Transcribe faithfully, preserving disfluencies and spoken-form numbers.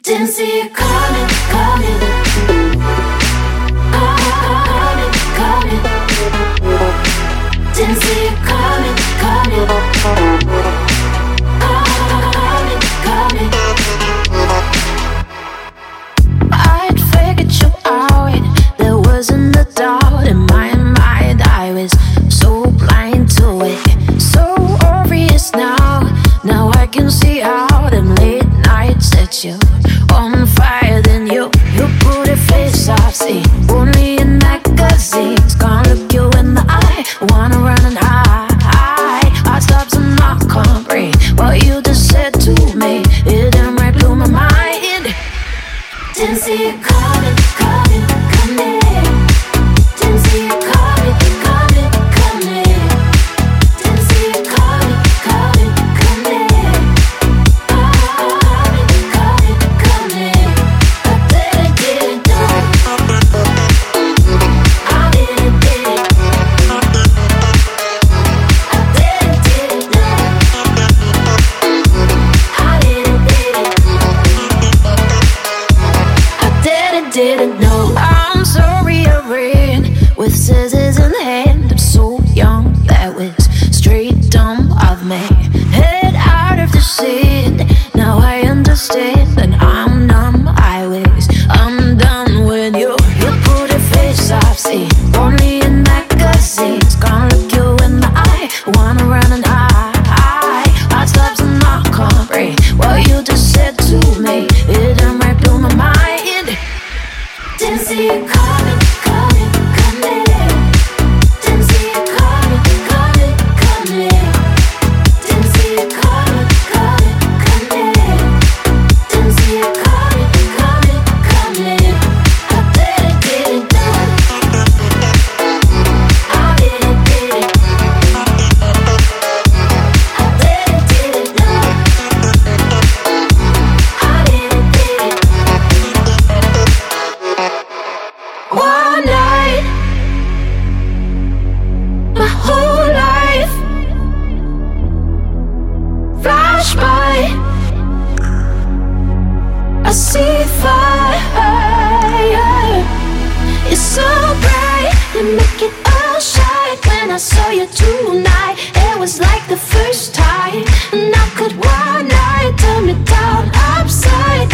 Didn't see it coming, coming, coming, coming. Didn't see it coming, coming, coming, coming. I'd figured you out. There wasn't a doubt in my mind. I was so blind to it, so obvious now. Now I can see how them late nights set you on fire. Then you, you put a face I've seen only in magazines. Can't look you in the eye, wanna run and hide. I stopped and I can't breathe. What you just said to me, it damn right blew my mind. Didn't see it coming, coming, coming. Didn't see it coming, coming, coming. Didn't see it coming, coming, coming. Coming, coming, coming. I didn't, didn't know. I didn't, didn't. I didn't, didn't know. I didn't, didn't. I didn't, didn't know. I'm sorry I ran with scissors in hand. I'm so young, that was straight dumb of me. Head out of the scene, now I understand. And I'm numb, I was undone when you You put a face I've seen only in magazines. Can't look you in the eye, wanna run and hide. I stopped and I can't breathe. What you just said to me, it damn right blew my mind. Didn't see it coming, coming, coming. Didn't see it coming, coming, coming. Didn't see it coming, coming, coming. Didn't see it coming, coming, coming. I didn't, didn't know. I didn't, didn't. I didn't, didn't know. I didn't, didn't. One night, my whole life flash by. I see fire. It's so bright, you make it all shine. When I saw you tonight, it was like the first time. And I could one night turn me down upside